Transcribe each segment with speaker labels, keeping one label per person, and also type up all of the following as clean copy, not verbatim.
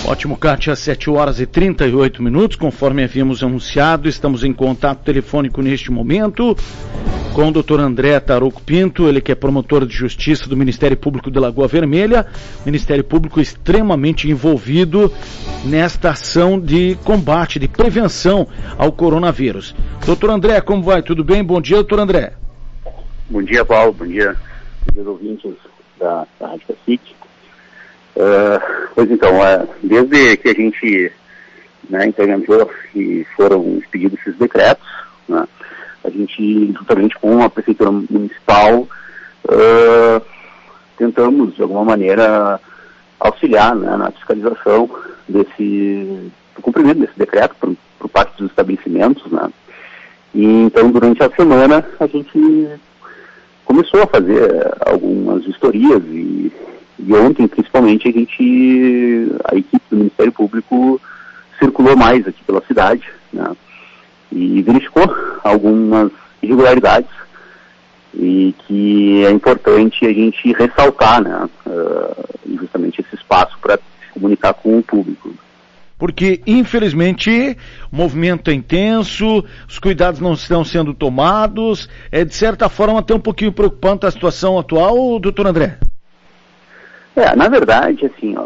Speaker 1: Ótimo, Kátia, 7 horas e 38 minutos, conforme havíamos anunciado, estamos em contato telefônico neste momento com o Dr. André Tarouco Pinto, ele que é promotor de justiça do Ministério Público de Lagoa Vermelha, Ministério Público extremamente envolvido nesta ação de combate, de prevenção ao coronavírus. Dr. André, como vai? Tudo bem? Bom dia, doutor André.
Speaker 2: Bom dia, Paulo. Bom dia aos ouvintes da Rádio Cacique. Pois então, desde que a gente implementou e foram expedidos esses decretos, né, a gente, juntamente com a Prefeitura Municipal, tentamos, de alguma maneira, auxiliar, né, na fiscalização do cumprimento desse decreto por parte dos estabelecimentos, né. E então, durante a semana, a gente começou a fazer algumas vistorias e ontem, principalmente, a equipe do Ministério Público circulou mais aqui pela cidade, né, e verificou algumas irregularidades e que é importante a gente ressaltar, né, justamente esse espaço para se comunicar com o público.
Speaker 1: Porque, infelizmente, o movimento é intenso, os cuidados não estão sendo tomados, de certa forma até um pouquinho preocupante a situação atual, doutor André?
Speaker 2: Na verdade, assim,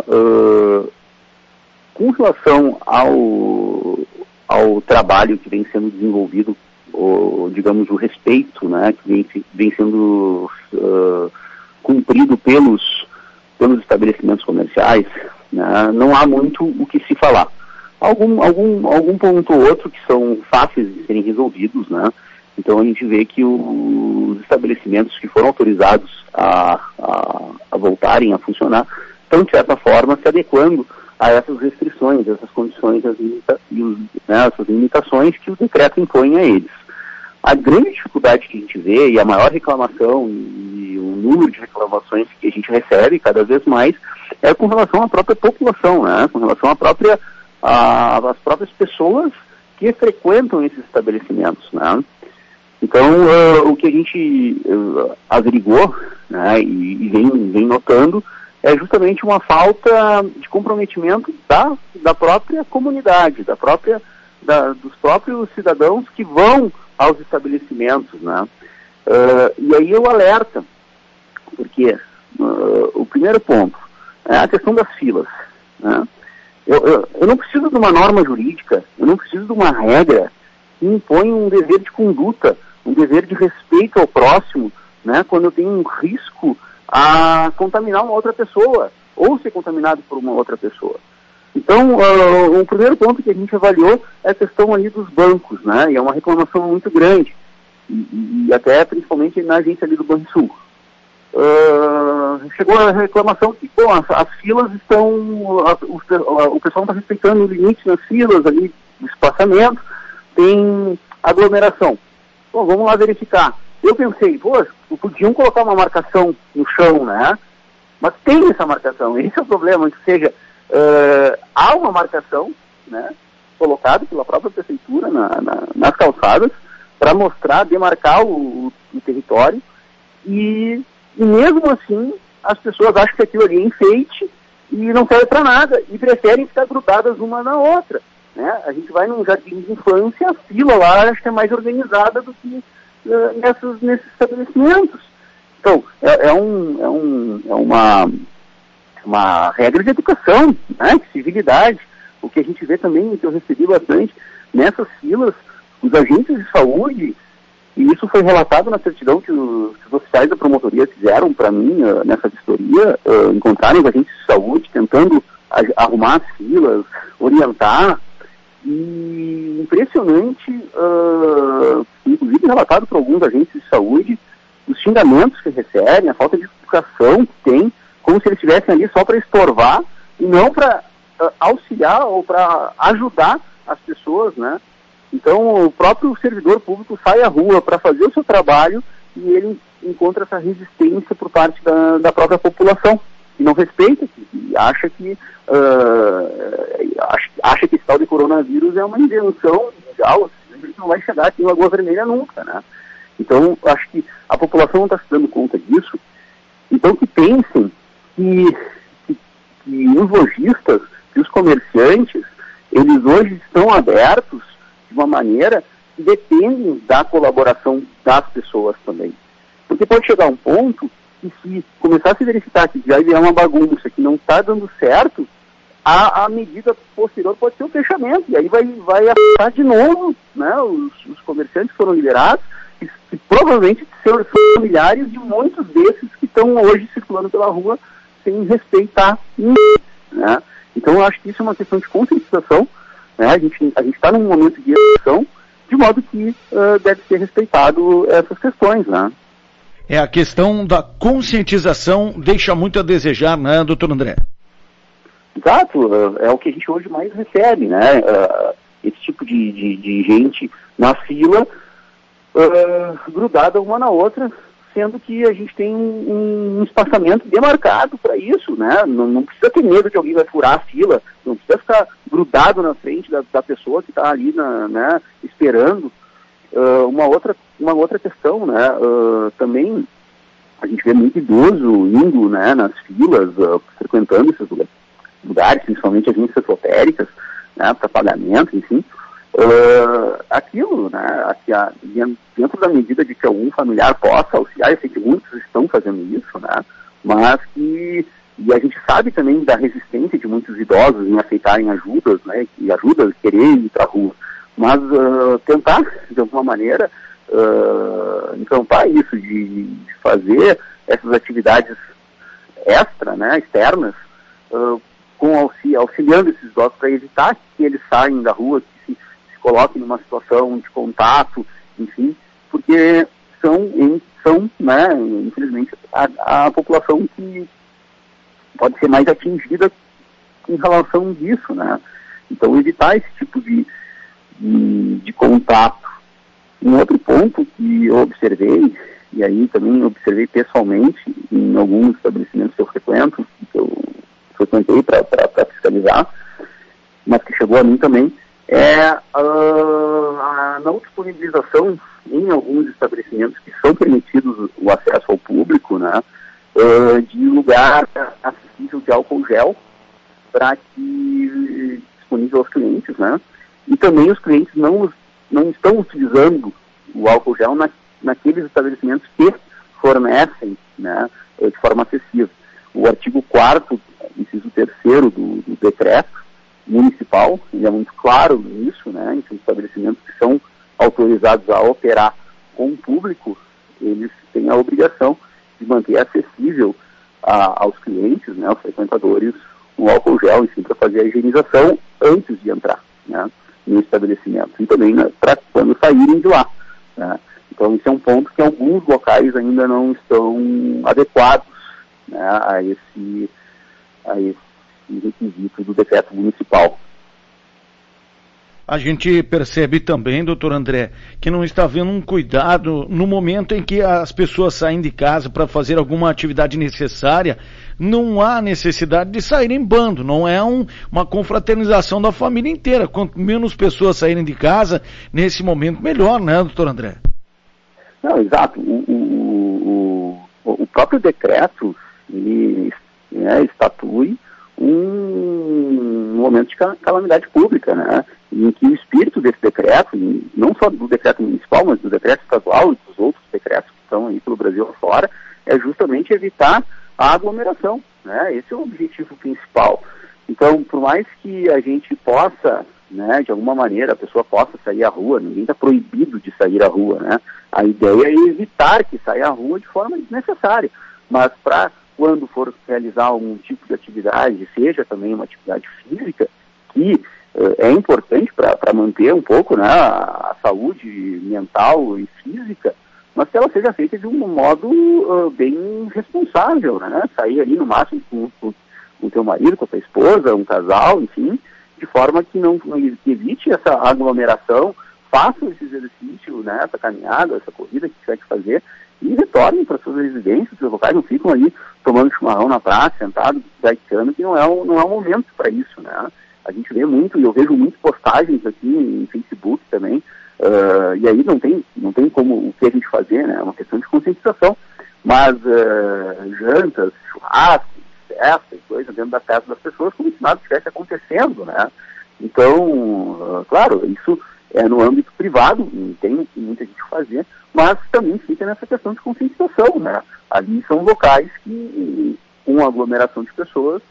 Speaker 2: com relação ao trabalho que vem sendo desenvolvido, digamos, o respeito, né, que vem sendo cumprido pelos estabelecimentos comerciais, né, não há muito o que se falar. Algum ponto ou outro que são fáceis de serem resolvidos, né? Então a gente vê que os estabelecimentos que foram autorizados a voltarem a funcionar estão, de certa forma, se adequando a essas restrições, essas condições, essas limitações que o decreto impõe a eles. A grande dificuldade que a gente vê, e a maior reclamação, e o número de reclamações que a gente recebe cada vez mais, é com relação à própria população, né? Com relação às próprias pessoas que frequentam esses estabelecimentos, né? Então, o que a gente averigou, né, e vem notando é justamente uma falta de comprometimento da própria comunidade, dos próprios cidadãos que vão aos estabelecimentos, né? E aí eu alerta, porque o primeiro ponto é a questão das filas, né? Eu não preciso de uma norma jurídica, eu não preciso de uma regra que impõe um dever de conduta, um dever de respeito ao próximo, né, quando eu tenho um risco a contaminar uma outra pessoa, ou ser contaminado por uma outra pessoa. Então, o primeiro ponto que a gente avaliou é a questão ali dos bancos, né, e é uma reclamação muito grande, e até principalmente na agência ali do Banrisul. Chegou a reclamação que, bom, as filas estão, o pessoal não está respeitando o limite nas filas ali, o espaçamento, tem aglomeração. Bom, vamos lá verificar. Eu pensei, podiam colocar uma marcação no chão, né? Mas tem essa marcação, esse é o problema, ou seja, há uma marcação, né, colocada pela própria prefeitura nas calçadas para mostrar, demarcar o território e mesmo assim as pessoas acham que aquilo ali é enfeite e não serve para nada e preferem ficar grudadas uma na outra. Né? A gente vai num jardim de infância, a fila lá acho que é mais organizada do que nesses estabelecimentos. Então, é uma regra de educação, né? De civilidade. O que a gente vê também, que eu recebi bastante, nessas filas, os agentes de saúde, e isso foi relatado na certidão que os oficiais da promotoria fizeram para mim nessa vistoria, encontraram os agentes de saúde tentando arrumar as filas, orientar. E impressionante, inclusive relatado por alguns agentes de saúde, os xingamentos que recebem, a falta de educação que tem, como se eles estivessem ali só para estorvar e não para auxiliar ou para ajudar as pessoas, né? Então o próprio servidor público sai à rua para fazer o seu trabalho e ele encontra essa resistência por parte da própria população, que não respeita, que acha que esse tal de coronavírus é uma invenção mundial, a gente não vai chegar aqui em Lagoa Vermelha nunca, né? Então, acho que a população não está se dando conta disso. Então, que pensem que os lojistas que os comerciantes, eles hoje estão abertos de uma maneira que dependem da colaboração das pessoas também. Porque pode chegar um ponto que, se começar a se verificar que já é uma bagunça, que não está dando certo, a medida posterior pode ser o fechamento, e aí vai afetar de novo, né, os comerciantes que foram liberados, que provavelmente são familiares de muitos desses que estão hoje circulando pela rua sem respeitar ninguém, né? Então eu acho que isso é uma questão de conscientização, né? A gente está num momento de eleição, de modo que deve ser respeitado essas questões, né?
Speaker 1: A questão da conscientização deixa muito a desejar, né, doutor André?
Speaker 2: Exato, é o que a gente hoje mais recebe, né? Esse tipo de gente na fila, grudada uma na outra, sendo que a gente tem um espaçamento demarcado para isso, né? Não precisa ter medo que alguém vai furar a fila, não precisa ficar grudado na frente da pessoa que está ali, né, esperando. Uma outra questão, né? Também a gente vê muito idoso indo, né, nas filas, frequentando esses lugares, principalmente agências lotéricas, né, para pagamento, enfim. Aquilo, né, dentro da medida de que algum familiar possa auxiliar, eu sei que muitos estão fazendo isso, né, mas e a gente sabe também da resistência de muitos idosos em aceitarem ajudas, né, e ajudas, querer ir para a rua, mas tentar, de alguma maneira, encampar isso, de fazer essas atividades externas, auxiliando esses idosos para evitar que eles saiam da rua, que se coloquem numa situação de contato, enfim, porque são né, infelizmente, a população que pode ser mais atingida em relação disso, né? Então, evitar esse tipo de contato. Um outro ponto que eu observei, e aí também observei pessoalmente em alguns estabelecimentos que eu frequento, que eu frequentei para fiscalizar, mas que chegou a mim também, é a não disponibilização em alguns estabelecimentos que são permitidos o acesso ao público, né, de lugar acessível de álcool gel para que disponível aos clientes, né, e também os clientes não estão utilizando o álcool gel naqueles estabelecimentos que fornecem, né, de forma acessível. O artigo 4º, inciso 3º do decreto municipal, ele é muito claro nisso, né, em que os estabelecimentos que são autorizados a operar com o público, eles têm a obrigação de manter acessível aos clientes, né, aos frequentadores, o álcool gel, enfim, para fazer a higienização antes de entrar, né, no estabelecimento, e também, né, para quando saírem de lá, né. Então, esse é um ponto que alguns locais ainda não estão adequados, né, a esse requisito do decreto municipal.
Speaker 1: A gente percebe também, doutor André, que não está havendo um cuidado no momento em que as pessoas saem de casa para fazer alguma atividade necessária. Não há necessidade de sair em bando, não é uma confraternização da família inteira. Quanto menos pessoas saírem de casa, nesse momento, melhor, né, doutor André?
Speaker 2: Não, exato. O próprio decreto, ele estatui um momento de calamidade pública, né, em que o espírito desse decreto, não só do decreto municipal, mas do decreto estadual e dos outros decretos que estão aí pelo Brasil afora, é justamente evitar a aglomeração, né, esse é o objetivo principal. Então, por mais que a gente possa, né, de alguma maneira, a pessoa possa sair à rua, ninguém está proibido de sair à rua, né, a ideia é evitar que saia à rua de forma desnecessária, mas para quando for realizar algum tipo de atividade, seja também uma atividade física, que é importante para manter um pouco, né, a saúde mental e física, mas que ela seja feita de um modo bem responsável, né, sair ali no máximo com o teu marido, com a tua esposa, um casal, enfim, de forma que que evite essa aglomeração, façam esse exercício, né, essa caminhada, essa corrida que tiver que fazer, e retornem para suas residências, seus locais, não ficam ali tomando chimarrão na praça, sentados, gaiteando, que não é o momento para isso, né. A gente vê muito, e eu vejo muitas postagens aqui em Facebook também, e aí não tem como o que a gente fazer, né, é uma questão de conscientização, mas jantas, churrascos, festa e coisa dentro da casa das pessoas, como se nada estivesse acontecendo, né? Então, claro, isso é no âmbito privado, não tem muita gente que fazer, mas também fica nessa questão de conscientização, né? Ali são locais que, com aglomeração de pessoas,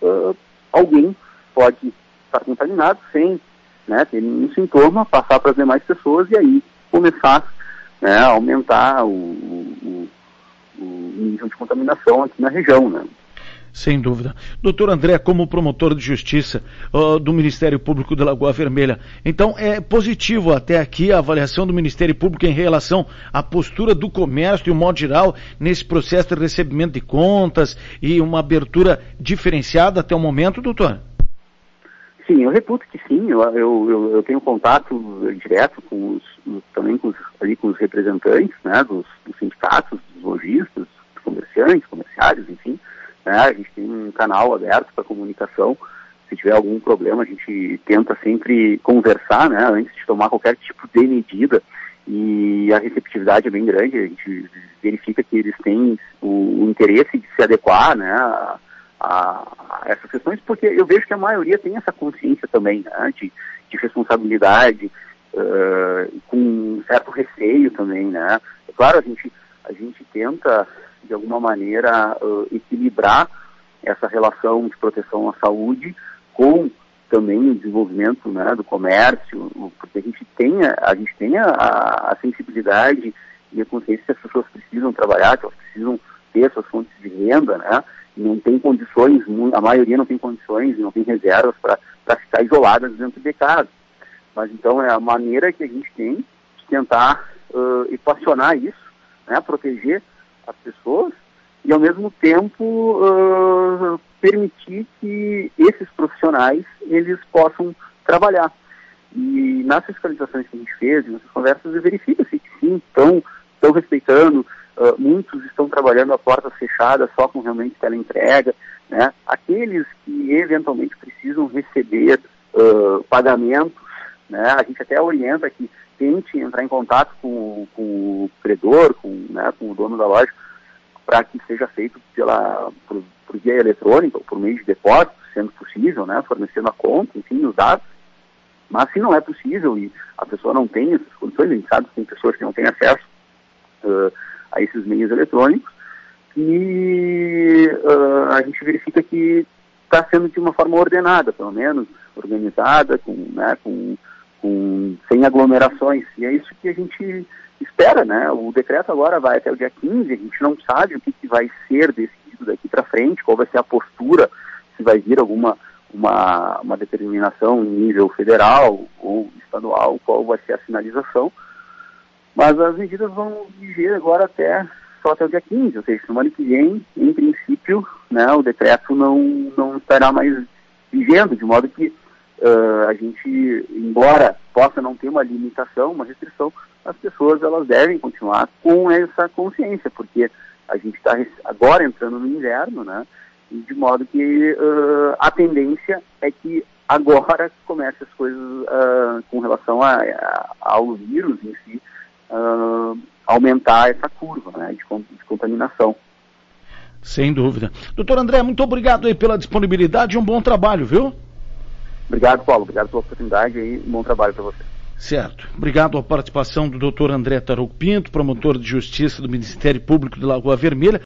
Speaker 2: alguém pode estar contaminado sem, né, ter nenhum sintoma, passar para as demais pessoas e aí começar, né, a aumentar o nível de contaminação aqui na região, né?
Speaker 1: Sem dúvida. Doutor André, como promotor de justiça do Ministério Público de Lagoa Vermelha, então é positivo até aqui a avaliação do Ministério Público em relação à postura do comércio, de um modo geral, nesse processo de recebimento de contas e uma abertura diferenciada até o momento, doutor?
Speaker 2: Sim, eu reputo que sim. Eu tenho contato direto também com os representantes, né, dos sindicatos, dos lojistas, dos comerciantes, comerciários, enfim. Né, a gente tem um canal aberto para comunicação. Se tiver algum problema, a gente tenta sempre conversar, né, antes de tomar qualquer tipo de medida. E a receptividade é bem grande. A gente verifica que eles têm o interesse de se adequar, né, a essas questões, porque eu vejo que a maioria tem essa consciência também, né, de responsabilidade, com um certo receio também, né. É claro, a gente tenta de alguma maneira equilibrar essa relação de proteção à saúde com também o desenvolvimento, né, do comércio, porque a gente tem a sensibilidade e a consciência que as pessoas precisam trabalhar, que elas precisam ter suas fontes de renda, né, e não tem condições, a maioria não tem condições e não tem reservas para ficar isoladas dentro de casa. Mas então é a maneira que a gente tem de tentar equacionar isso, né, proteger as pessoas e ao mesmo tempo permitir que esses profissionais eles possam trabalhar. E nas fiscalizações que a gente fez, nessas conversas, verifica-se que sim, estão respeitando, muitos estão trabalhando a portas fechadas só com realmente teleentrega, né? Aqueles que eventualmente precisam receber pagamentos, né? A gente até orienta que tente entrar em contato com o credor, com o dono da loja, para que seja feito por via eletrônica ou por meio de depósito, sendo possível, né, fornecendo a conta, enfim, os dados. Mas se não é possível e a pessoa não tem essas condições, a gente sabe que tem pessoas que não têm acesso a esses meios eletrônicos, e a gente verifica que está sendo de uma forma ordenada, pelo menos, organizada, sem aglomerações, e é isso que a gente espera, né? O decreto agora vai até o dia 15, a gente não sabe o que vai ser decidido daqui para frente, qual vai ser a postura, se vai vir uma determinação em nível federal ou estadual, qual vai ser a sinalização, mas as medidas vão viger agora só até o dia 15, ou seja, semana que vem, em princípio, né, o decreto não estará mais vigendo, de modo que a gente, embora possa não ter uma limitação, uma restrição, as pessoas elas devem continuar com essa consciência, porque a gente está agora entrando no inverno, né? E de modo que a tendência é que agora comece as coisas com relação ao vírus em si, aumentar essa curva, né, de contaminação.
Speaker 1: Sem dúvida. Doutor André, muito obrigado aí pela disponibilidade e um bom trabalho, viu?
Speaker 2: Obrigado, Paulo. Obrigado pela oportunidade e um bom trabalho para você.
Speaker 1: Certo. Obrigado à participação do Dr. André Tarouco Pinto, promotor de justiça do Ministério Público de Lagoa Vermelha.